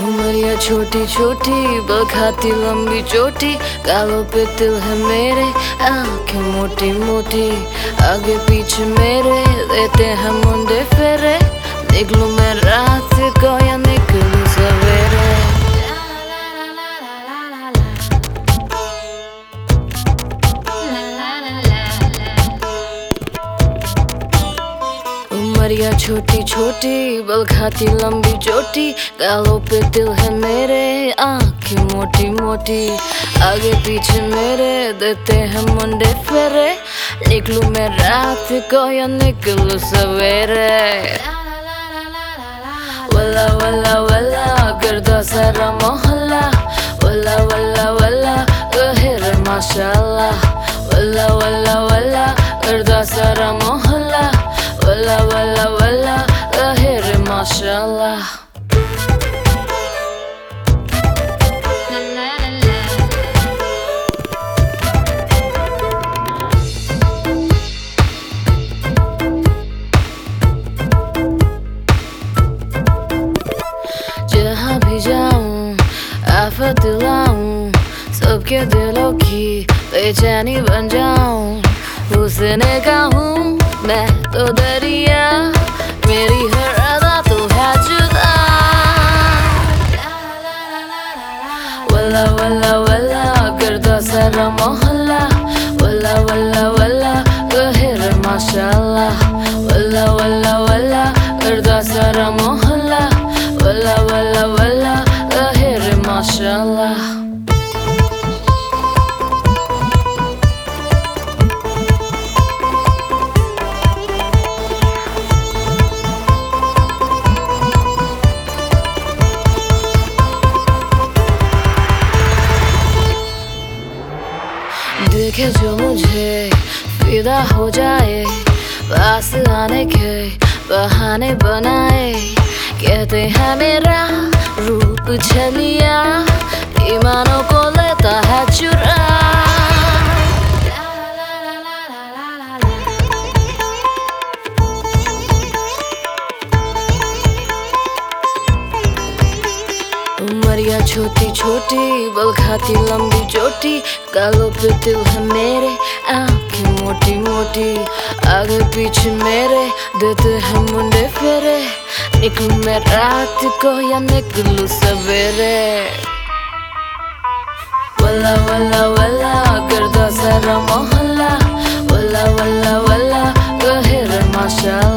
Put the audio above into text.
उमरिया छोटी छोटी बखाती लंबी चोटी, गालों पे तिल है मेरे, आंखें मोटी मोटी, आगे पीछे मेरे देते हैं मुंडे फेरे। निकलूं मैं रात को या निकलूं सवेरे। उमरिया छोटी छोटी बलखाती लंबी चोटी, गालों पे तिल है मेरे, आंखें मोटी मोटी, आगे पीछे मेरे देते हैं मुंडे फेरे। निकलूं मैं रात को या निकलूं सवेरे। वल्ला वल्ला वल्ला करदा सारा मोहल्ला, वल्ला वल्ला वल्ला कहे रे माशाअल्लाह। वल्ला वल्ला वल्ला करदा सारा मोहल्ला, वल्ला वल्ला वल्ला कहे रे माशाअल्लाह। जहाँ भी जाऊं आफत लाऊं, सबके दिलों की बेचैनी बन जाऊं। उसने कहूँ मैं तो दरिया, मेरी हर अदा तो है जुदा। वल्ला वल्ला वल्ला करदा सारा मोहल्ला, वल्ला वल्ला वल्ला कहे रे माशाअल्लाह। वल्ला वल्ला वल्ला करदा सारा मोहल्ला, वल्ला वल्ला वल्ला कहे रे माशाअल्लाह। देखे जो मुझे फिदा हो जाए, पास आने के बहाने बनाए। कहते हैं मेरा रूप छलिया, ईमानों को लेता है चुरा। उमरिया छोटी छोटी बलखाती लंबी चोटी, गालों पे तिल है मेरे, आंखें मोटी मोटी, आगे पीछे मेरे देते हैं मुंडे फेरे। निकलूं मैं रात को या निकलूं सवेरे। वल्ला वल्ला वल्ला करदा सारा मोहल्ला, वल्ला वल्ला वल्ला कहे रे माशाअल्लाह।